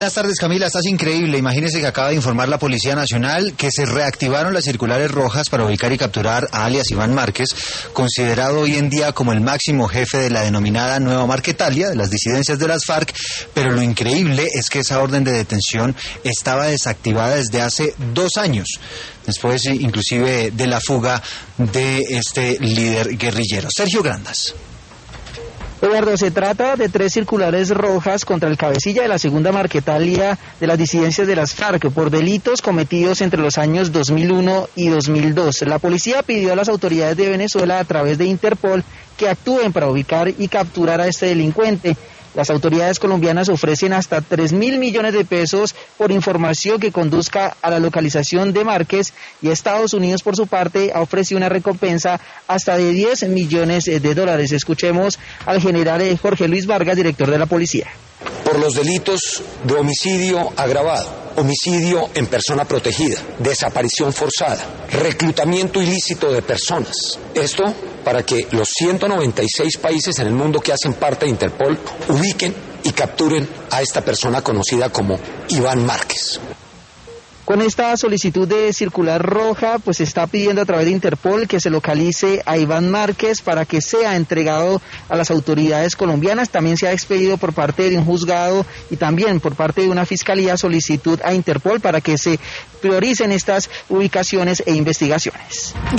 Buenas tardes, Camila, estás increíble. Imagínese que acaba de informar la Policía Nacional que se reactivaron las circulares rojas para ubicar y capturar a alias Iván Márquez, considerado hoy en día como el máximo jefe de la denominada Nueva Marquetalia, de las disidencias de las FARC, pero lo increíble es que esa orden de detención estaba desactivada desde hace 2 años, después inclusive de la fuga de este líder guerrillero. Sergio Grandas. Eduardo, se trata de 3 circulares rojas contra el cabecilla de la segunda Marquetalia de las disidencias de las FARC por delitos cometidos entre los años 2001 y 2002. La policía pidió a las autoridades de Venezuela a través de Interpol que actúen para ubicar y capturar a este delincuente. Las autoridades colombianas ofrecen hasta 3.000 millones de pesos por información que conduzca a la localización de Márquez, y Estados Unidos, por su parte, ha ofrecido una recompensa hasta de $10 millones. Escuchemos al general Jorge Luis Vargas, director de la policía. Por los delitos de homicidio agravado, homicidio en persona protegida, desaparición forzada, reclutamiento ilícito de personas. Esto para que los 196 países en el mundo que hacen parte de Interpol ubiquen y capturen a esta persona conocida como Iván Márquez. Con esta solicitud de circular roja, pues se está pidiendo a través de Interpol que se localice a Iván Márquez para que sea entregado a las autoridades colombianas. También se ha expedido por parte de un juzgado y también por parte de una fiscalía solicitud a Interpol para que se prioricen estas ubicaciones e investigaciones.